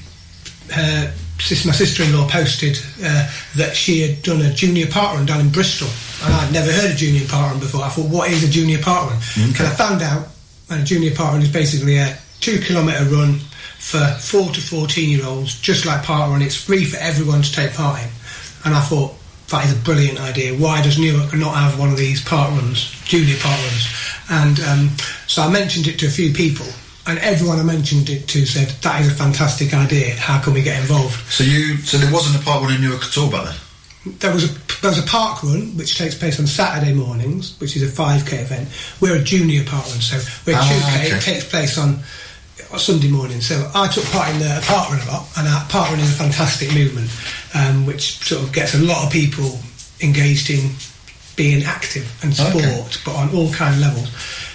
Uh, my sister-in-law posted uh, that she had done a junior park run down in Bristol, and I'd never heard of junior park run before. I thought, what is a junior park run? Okay. And I found out that a junior park run is basically a two kilometre run for four to fourteen year olds, just like park run. It's free for everyone to take part in, and I thought, that is a brilliant idea. Why does Newark not have one of these park runs, junior park runs? And um, so I mentioned it to a few people, and everyone I mentioned it to said, that is a fantastic idea, how can we get involved? So you, so there wasn't a park run in Newark at all back then? There was a there was a park run which takes place on Saturday mornings, which is a five K event. We're a junior park run, so we're ah, two K. Okay. It takes place on Sunday morning. So I took part in the park run a lot, and our park run is a fantastic movement, um, which sort of gets a lot of people engaged in being active and sport, okay. but on all kind of levels.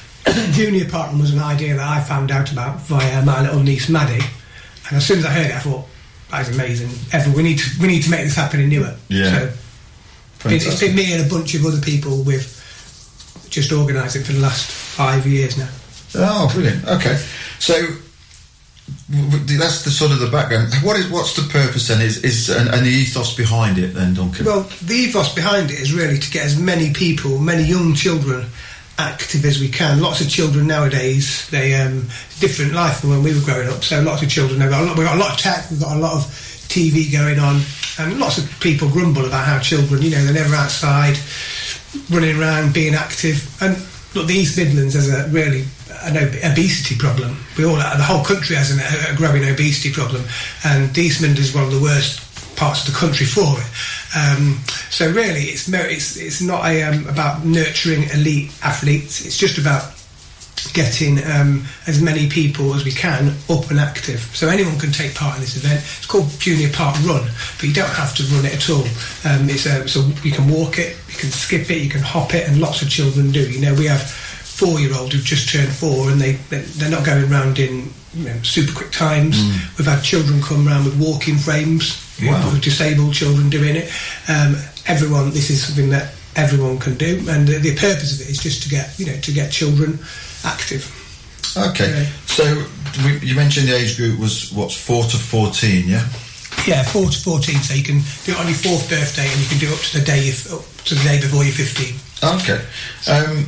Junior park run was an idea that I found out about via my little niece Maddie, and as soon as I heard it, I thought, that is amazing. Ever we need to we need to make this happen in Newark. Yeah. So it's, it's been me and a bunch of other people with just organising for the last five years now. Oh, brilliant. Okay, so that's the sort of the background. What is what's the purpose then? Is is and, and the ethos behind it then, Duncan? Well, the ethos behind it is really to get as many people, many young children, active as we can. Lots of children nowadays, they um, different life than when we were growing up. So lots of children have got a lot. We've got a lot of tech. We've got a lot of T V going on, and lots of people grumble about how children, you know, they're never outside, running around, being active. And look, the East Midlands has a really an ob- obesity problem. We all, the whole country has an, a growing obesity problem, and the East Midlands is one of the worst parts of the country for it. Um, so really, it's no, it's it's not a, um, about nurturing elite athletes. It's just about getting um, as many people as we can up and active. So anyone can take part in this event. It's called Junior Park Run, but you don't have to run it at all. Um, it's a, so you can walk it, you can skip it, you can hop it, and lots of children do. You know, we have four-year-olds who've just turned four, and they they're not going around in, you know, super quick times. Mm. We've had children come around with walking frames. Wow. With disabled children doing it. Um, everyone, this is something that everyone can do, and the, the purpose of it is just to get, you know, to get children active. Okay, yeah. So we, you mentioned the age group was what's four to fourteen, yeah? Yeah, four to fourteen. So you can do it on your fourth birthday, and you can do it up to the day if, up to the day before you're fifteen. Okay. Um,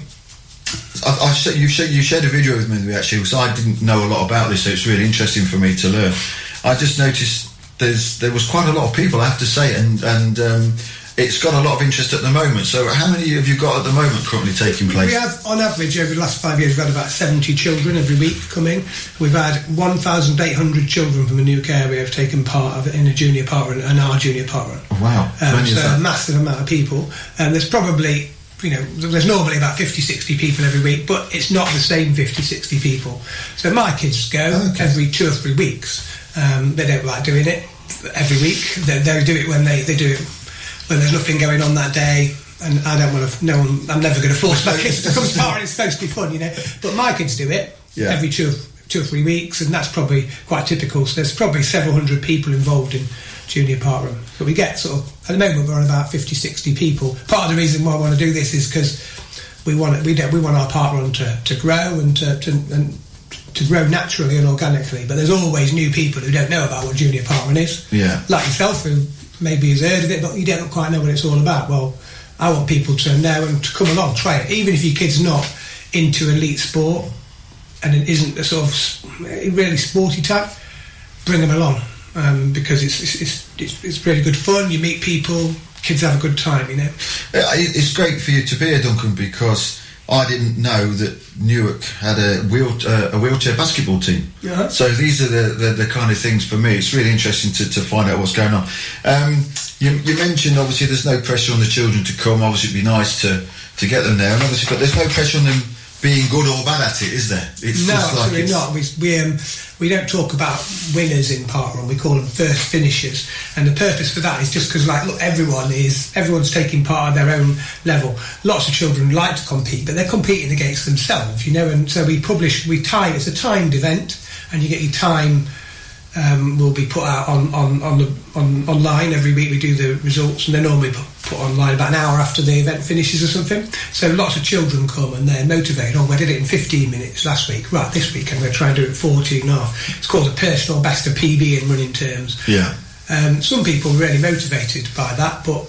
I, I sh- you, sh- you shared a video with me actually, because I didn't know a lot about this, so it's really interesting for me to learn. I just noticed there's there was quite a lot of people, I have to say, and and um, it's got a lot of interest at the moment. So how many have you got at the moment currently taking place? We have, on average, over the last five years, we've had about seventy children every week coming. We've had one thousand eight hundred children from the Newark area have taken part of it in a junior park run, and our junior park run. Wow. Um, so a massive amount of people. And there's probably, you know, there's normally about fifty, sixty people every week, but it's not the same fifty, sixty people. So my kids go okay. every two or three weeks. Um, they don't like doing it every week. They, they do it when they, they do it when there's nothing going on that day, and I don't want to. No one. I'm never going to force my kids to come to part. It's supposed to be fun, you know. But my kids do it yeah. every two, two or three weeks, and that's probably quite typical. So there's probably several hundred people involved in junior park run. But we get sort of, at the moment we're on about fifty, sixty people. Part of the reason why I want to do this is because we want we don't, we want our park run to, to grow and to, to and to grow naturally and organically. But there's always new people who don't know about what junior park run is. Yeah. Like yourself, who maybe has heard of it, but you don't quite know what it's all about. Well, I want people to know and to come along, try it. Even if your kid's not into elite sport and it isn't a sort of really sporty type, bring them along. Um, because it's, it's it's it's really good fun. You meet people, kids have a good time, you know. It's great for you to be here, Duncan, because I didn't know that Newark had a wheel uh, a wheelchair basketball team. Uh-huh. So these are the, the, the kind of things for me. It's really interesting to, to find out what's going on. Um, you, you mentioned obviously there's no pressure on the children to come. Obviously it'd be nice to, to get them there, and obviously, but there's no pressure on them being good or bad at it, is there? It's no, just like absolutely it's... not. We we, um, we don't talk about winners in park run. We call them first finishers, and the purpose for that is just because, like, look, everyone is everyone's taking part at their own level. Lots of children like to compete, but they're competing against themselves, you know. And so we publish, we time. It's a timed event, and you get your time. Um, will be put out on on on, the, on online every week. We do the results, and they're normally put, put online about an hour after the event finishes or something. So lots of children come and they're motivated. Oh, I did it in fifteen minutes last week. Right, this week I'm going to try and do it in fourteen and a half. It's called a personal best, a P B in running terms. Yeah. Um, some people are really motivated by that, but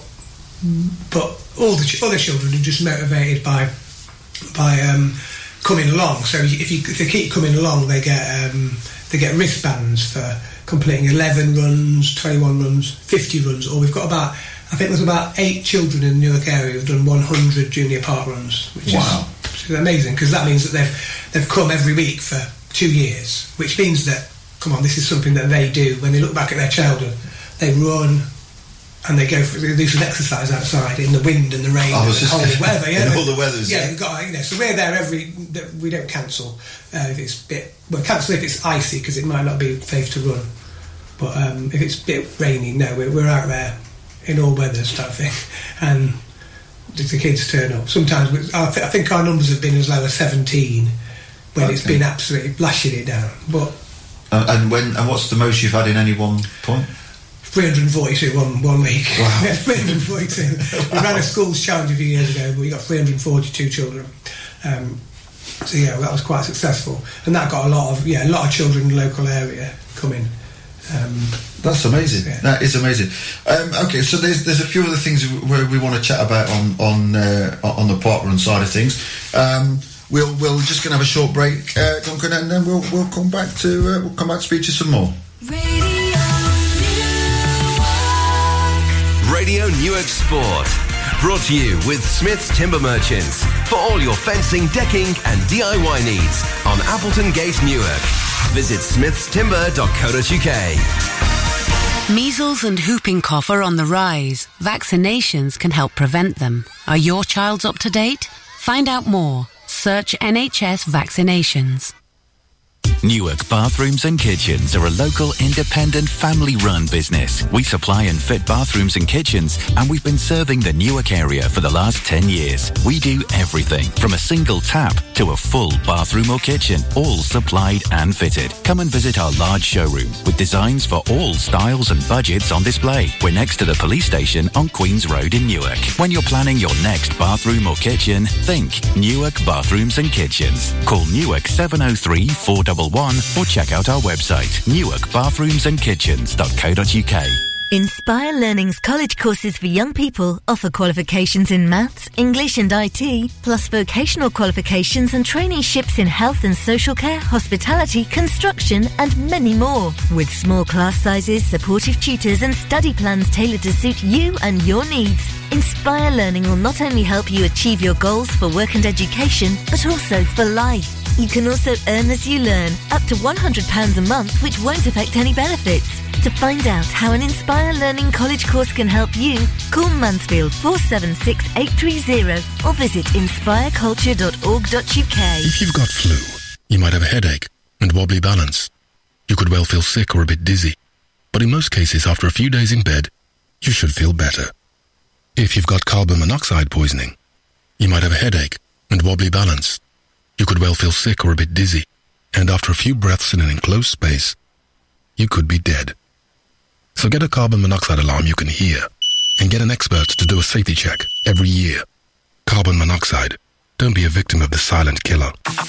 but all the ch- other children are just motivated by by um, coming along. So if you if they keep coming along, they get. Um, They get wristbands for completing eleven runs, twenty-one runs, fifty runs, or we've got about, I think there's about eight children in the Newark area who've done one hundred junior park runs, which, wow. is, which is amazing, because that means that they've they've come every week for two years, which means that, come on, this is something that they do when they look back at their childhood. They run and they go for they do some exercise outside in the wind and the rain and the cold weather, yeah, in all the weathers. Yeah, yeah. We've got, you know, so we're there every. We don't cancel uh, if it's a bit. Well, cancel if it's icy because it might not be safe to run. But um, if it's a bit rainy, no, we're, we're out there in all weathers type thing, and the kids turn up. Sometimes we, I, th- I think our numbers have been as low as seventeen when okay. It's been absolutely lashing it down. But uh, and when and what's the most you've had in any one point? three hundred forty-two one, one week. Wow. Yeah, three hundred forty-two. We ran a schools challenge a few years ago, but we got three hundred forty-two children. Um, so yeah, that was quite successful, and that got a lot of yeah a lot of children in the local area coming. Um, That's amazing. Yeah. That is amazing. Um, okay, so there's there's a few other things where we want to chat about on on uh, on the park run side of things. Um, we'll we'll just gonna have a short break, uh, Duncan, and then we'll we'll come back to uh, we'll come back to speak to you some more. Radio Newark. Radio Newark Sport. Brought to you with Smith's Timber Merchants for all your fencing, decking and D I Y needs on Appleton Gate, Newark. Visit smiths timber dot co dot uk. Measles and whooping cough are on the rise. Vaccinations can help prevent them. Are your child's up to date? Find out more. Search N H S vaccinations. Newark Bathrooms and Kitchens are a local independent family-run business. We supply and fit bathrooms and kitchens, and we've been serving the Newark area for the last ten years. We do everything from a single tap to a full bathroom or kitchen, all supplied and fitted. Come and visit our large showroom with designs for all styles and budgets on display. We're next to the police station on Queen's Road in Newark. When you're planning your next bathroom or kitchen, think Newark Bathrooms and Kitchens. Call Newark seven oh three, four one one or check out our website newark bathrooms and kitchens dot co dot uk. Inspire Learning's college courses for young people offer qualifications in maths, English and I T, plus vocational qualifications and traineeships in health and social care, hospitality, construction and many more. With small class sizes, supportive tutors and study plans tailored to suit you and your needs, Inspire Learning will not only help you achieve your goals for work and education, but also for life. You can also earn as you learn, up to one hundred pounds a month, which won't affect any benefits. To find out how an Inspire Learning college course can help you, call Mansfield four seven six, eight three zero or visit inspire culture dot org dot uk. If you've got flu, you might have a headache and wobbly balance. You could well feel sick or a bit dizzy. But in most cases, after a few days in bed, you should feel better. If you've got carbon monoxide poisoning, you might have a headache and wobbly balance. You could well feel sick or a bit dizzy, and after a few breaths in an enclosed space, you could be dead. So get a carbon monoxide alarm you can hear, and get an expert to do a safety check every year. Carbon monoxide. Don't be a victim of the silent killer.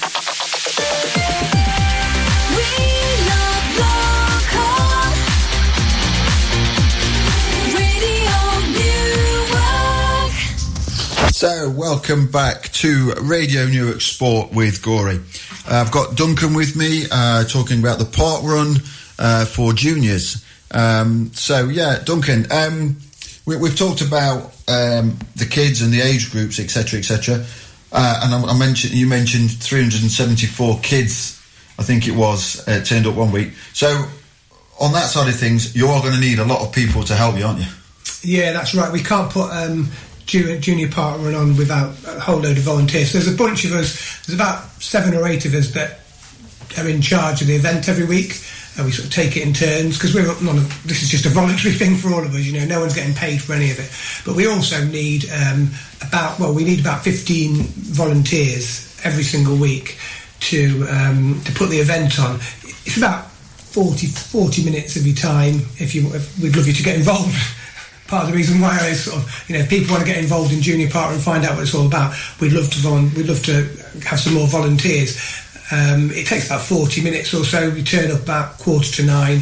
So, welcome back to Radio Newark Sport with Gory. Uh, I've got Duncan with me, uh, talking about the park run uh, for juniors. Um, so, yeah, Duncan, um, we, we've talked about um, the kids and the age groups, et cetera, et cetera. Uh, and I, I mentioned you mentioned three hundred seventy-four kids, I think it was, uh, turned up one week. So, on that side of things, you are going to need a lot of people to help you, aren't you? Yeah, that's right. We can't put Um junior park run on without a whole load of volunteers. So there's a bunch of us, there's about seven or eight of us that are in charge of the event every week, and we sort of take it in turns, because we're not, this is just a voluntary thing for all of us, you know, no one's getting paid for any of it. But we also need um, about, well, we need about fifteen volunteers every single week to um, to put the event on. It's about forty, forty minutes of your time. If you, if we'd love you to get involved. Part of the reason why is sort of, you know, if people want to get involved in junior park and find out what it's all about, we'd love to vol- we'd love to have some more volunteers. Um, it takes about forty minutes or so. We turn up about quarter to nine,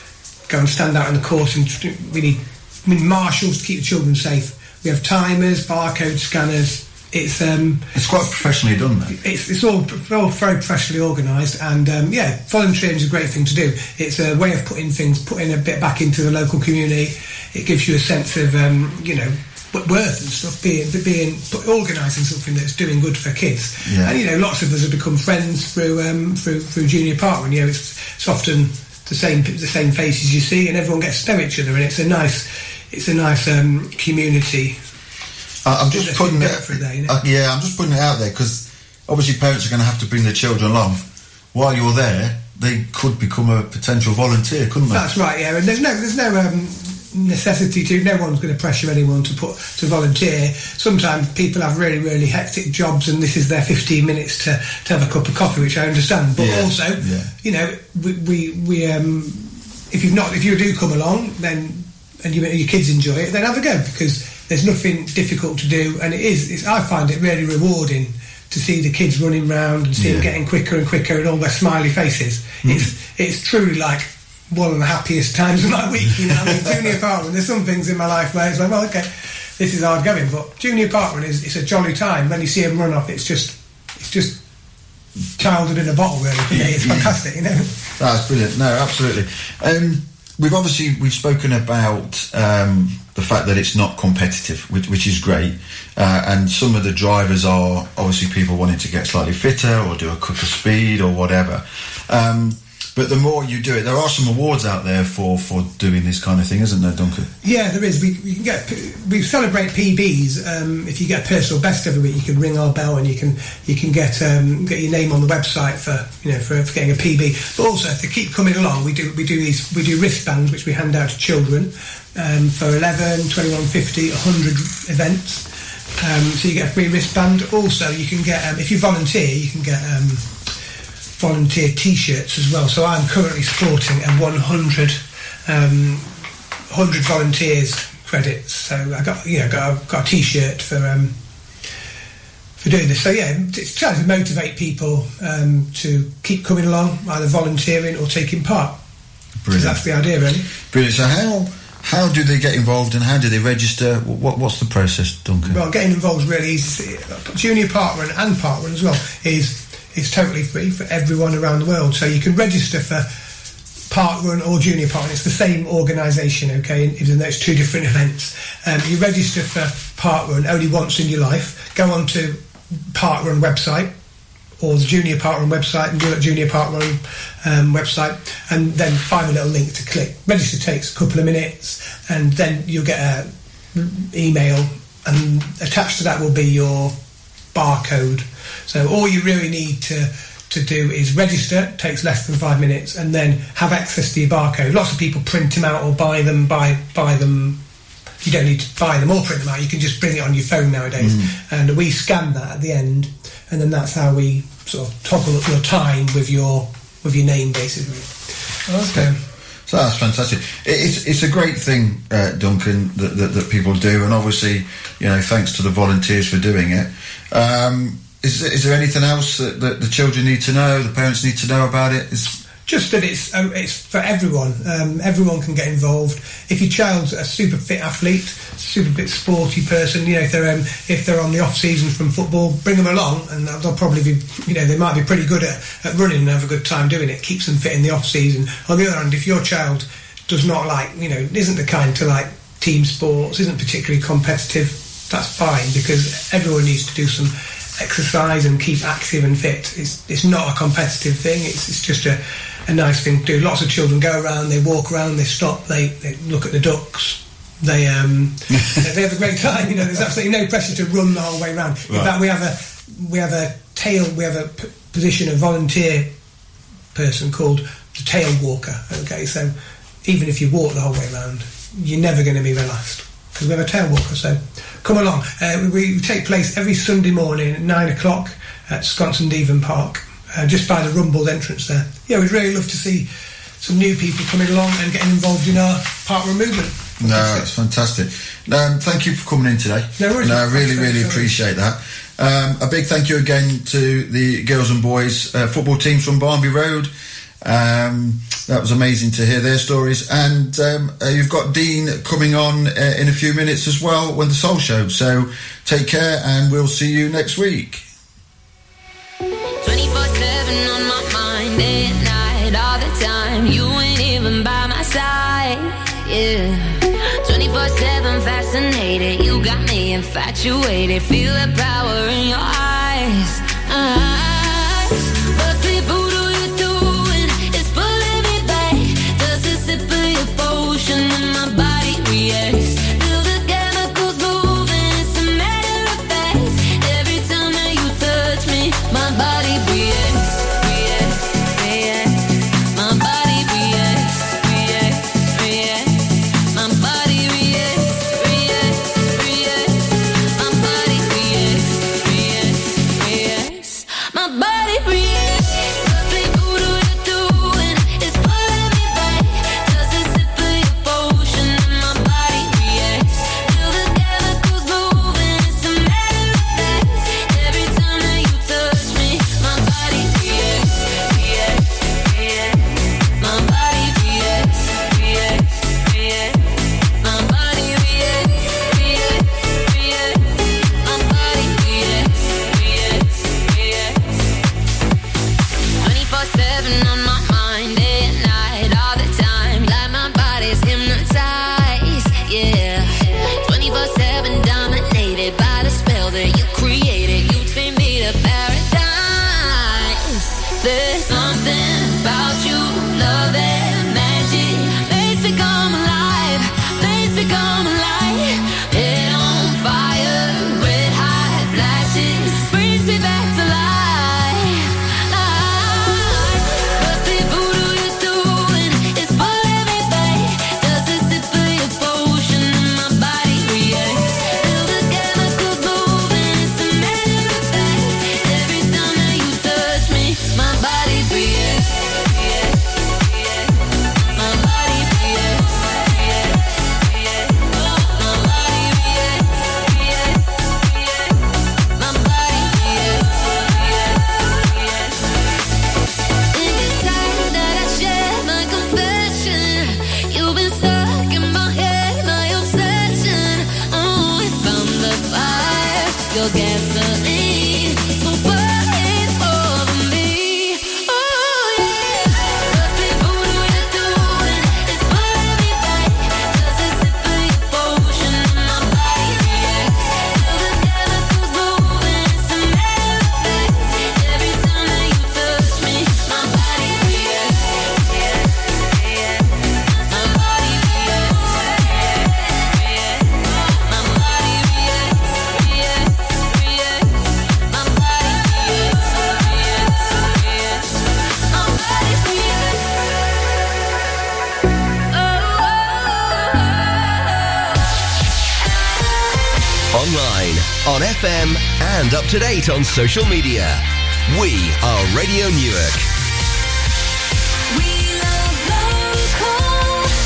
go and stand out in the course, and we need, we need marshals to keep the children safe. We have timers, barcode scanners. It's um, it's quite professionally done, though. It's it's all, all very professionally organised, and um, yeah, volunteering is a great thing to do. It's a way of putting things, putting a bit back into the local community. It gives you a sense of um, you know, worth and stuff, being being organising something that's doing good for kids. Yeah. And you know, lots of us have become friends through um, through through junior park. And you know, it's, it's often the same the same faces you see, and everyone gets to know each other, and it's a nice it's a nice um, community. Uh, I'm just putting it. For a day, you know? uh, yeah, I'm just putting it out there, because obviously parents are going to have to bring their children along. While you're there, they could become a potential volunteer, couldn't they? That's right. Yeah, and there's no there's no um, necessity to. No one's going to pressure anyone to put to volunteer. Sometimes people have really really hectic jobs, and this is their fifteen minutes to, to have a cup of coffee, which I understand. But yeah, also, yeah. you know, we we, we um, if you've not if you do come along, then and you, your kids enjoy it, then have a go, because there's nothing difficult to do, and it is. It's, I find it really rewarding to see the kids running round and see yeah. them getting quicker and quicker and all their smiley faces. Mm. It's it's truly like one of the happiest times of my week. You know, I mean, junior parkrun. There's some things in my life where it's like, well, okay, this is hard going, but junior parkrun is it's a jolly time. When you see them run off, it's just it's just childhood in a bottle, really. For me, it's fantastic. You know, that's brilliant. No, absolutely. Um, we've obviously we've spoken about um, the fact that it's not competitive, which, which is great. Uh, and some of the drivers are obviously people wanting to get slightly fitter or do a quicker speed or whatever. Um, but the more you do it, there are some awards out there for, for doing this kind of thing, isn't there, Duncan? Yeah, there is. We, we can get we celebrate P Bs. Um, if you get a personal best every week, you can ring our bell and you can you can get um, get your name on the website for you know for, for getting a P B. But also, if they keep coming along, we do we do these we do wristbands which we hand out to children um, for eleven, twenty-one, fifty, one hundred events. Um, so you get a free wristband. Also, you can get um, if you volunteer, you can get um, volunteer T-shirts as well. So I'm currently sporting a one hundred um, one hundred volunteers credits. So I got you know got a, got a T-shirt for um, for doing this. So yeah, it's trying to motivate people um, to keep coming along, either volunteering or taking part. Brilliant. So that's the idea, really. Brilliant. So how. How do they get involved and how do they register? What, what's the process, Duncan? Well, getting involved is really easy. Junior parkrun and parkrun as well is is totally free for everyone around the world. So you can register for parkrun or junior parkrun. It's the same organisation, okay, even though it's two different events. Um, you register for parkrun only once in your life. Go on to parkrun website or the junior parkrun website and do it junior parkrun um, website, and then find a little link to click. Register takes a couple of minutes, and then you'll get a email, and attached to that will be your barcode. So all you really need to to do is register. It takes less than five minutes, and then have access to your barcode. Lots of people print them out or buy them. Buy buy them. You don't need to buy them or print them out. You can just bring it on your phone nowadays, mm. and we scan that at the end. And then that's how we sort of toggle up your time with your with your name, basically. Okay. So, so that's fantastic. It's it's a great thing, uh, Duncan, that, that that people do, and obviously, you know, thanks to the volunteers for doing it. Um, is is there anything else that, that the children need to know, the parents need to know about it? Is Just that it's um, it's for everyone. Um, everyone can get involved. If your child's a super fit athlete, super fit sporty person, you know, if they're um, if they're on the off season from football, bring them along, and they'll probably be, you know, they might be pretty good at, at running and have a good time doing it. Keeps them fit in the off season. On the other hand, if your child does not like, you know, isn't the kind to like team sports, isn't particularly competitive, that's fine, because everyone needs to do some exercise and keep active and fit. It's it's not a competitive thing. It's it's just a a nice thing to do. Lots of children go around, they walk around, they stop, they, they look at the ducks, they um they have a great time. You know, there's absolutely no pressure to run the whole way around. Right. In fact, we have a we have a tail we have a p- position of volunteer person called the tail walker. Okay, so even if you walk the whole way around, you're never going to be relaxed because we have a tail walker. So come along. Uh, we, we take place every Sunday morning at nine o'clock at Sconston Devon Park. Uh, just by the Rumbled entrance there. Yeah, we'd really love to see some new people coming along and getting involved in our parkrun movement. No, it's fantastic. Um, thank you for coming in today. No worries. No, I really, really appreciate that. Um, a big thank you again to the girls and boys uh, football teams from Barnby Road. Um, that was amazing to hear their stories. And um, uh, you've got Dean coming on uh, in a few minutes as well with the Soul Show. So take care and we'll see you next week. twenty-four seven on my mind, day and night, all the time. You ain't even by my side, yeah. twenty-four seven fascinated, you got me infatuated. Feel the power in your eyes, eyes. Must be voodoo you're doing, it's pulling me back. Just a sip of your potion and my body reacts. Feel the chemicals moving, it's a matter of fact. Every time that you touch me, my body reacts, reacts, reacts. My body reacts, reacts, reacts. My body reacts, reacts, reacts. My body reacts, reacts, reacts. on F M and up to date on social media. We are Radio Newark.